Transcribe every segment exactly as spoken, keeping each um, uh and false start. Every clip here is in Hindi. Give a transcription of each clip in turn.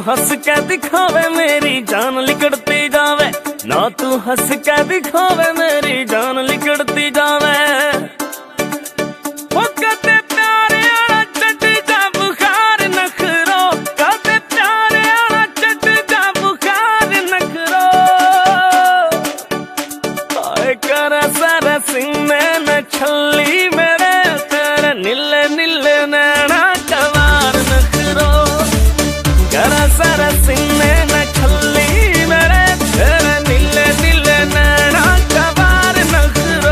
हंस के दिखावे मेरी जान लिकड़ती जावे, ना तू हंस के दिखावे मेरी जान लिकड़ती जावे। वो कदे प्यारे आला चट जा बुखार नखरो, कदे प्यारे आला चट जा बुखार नखरो। आए कर सर सीने न छली मेरे तेरे नीले नीले नैना कवार नखरो। कर सर सीने न छली मेरे तेरे नीले नीले नैना कवार नखरो।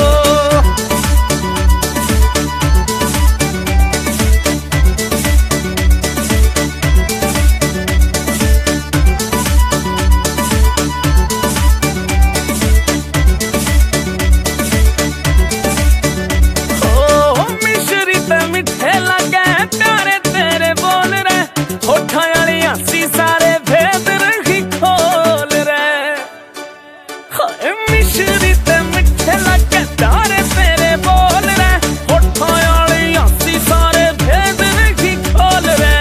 ओ मिश्री ते मिठे लगे प्यारे तेरे बोल रे, होठा वाली हंसी सारे भेद रही खोल रे। हाय मिश्री ते मिठे लगे प्यारे तेरे बोल रे, होठा वाली हंसी सारे भेद रही खोल रे।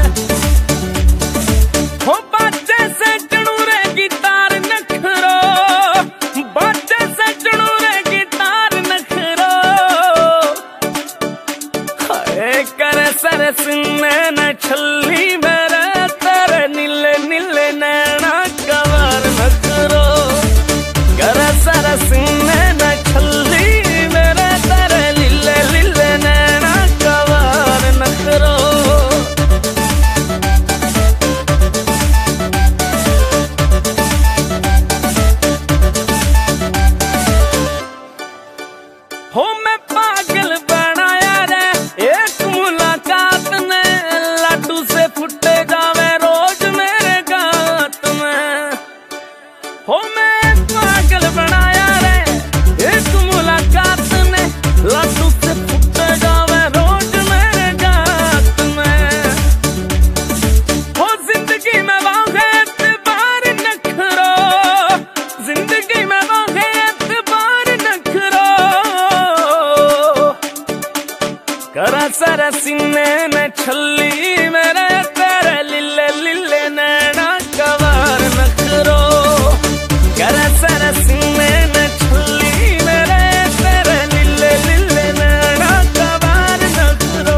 हो बाजे से चणूरे गिटार नखरो, बाजे से चणूरे गिटार नखरो। हाय कर सर सुनने न छली मेरे तेरे नीले नीले नैना कवार नखरो। कर सर सुनने न छली मेरे तेरे नीले नीले नैना कवार नखरो। हो मैं पागल बनाया रे एक मुलाकात ने, लड्डू से फुटे जावे रोज मेरे गात में। हो मैं पागल बनाया रे एक मुलाकात ने, लड्डू से फुटे जावे रोज मेरे गात में। हो जिंदगी में वाहे एतबार नखरो, जिंदगी में वाहे एतबार नखरो। कर सर सीने न छली मेरे तेरे लीले लीले नैना कवार नखरो। कर सर सीने न छली मेरे तेरे लीले लीले नैना कवार नखरो।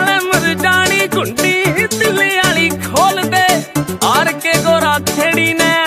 गुंडी दिल्ली वाली खोल दे, आर के गोरा खेड़ी ने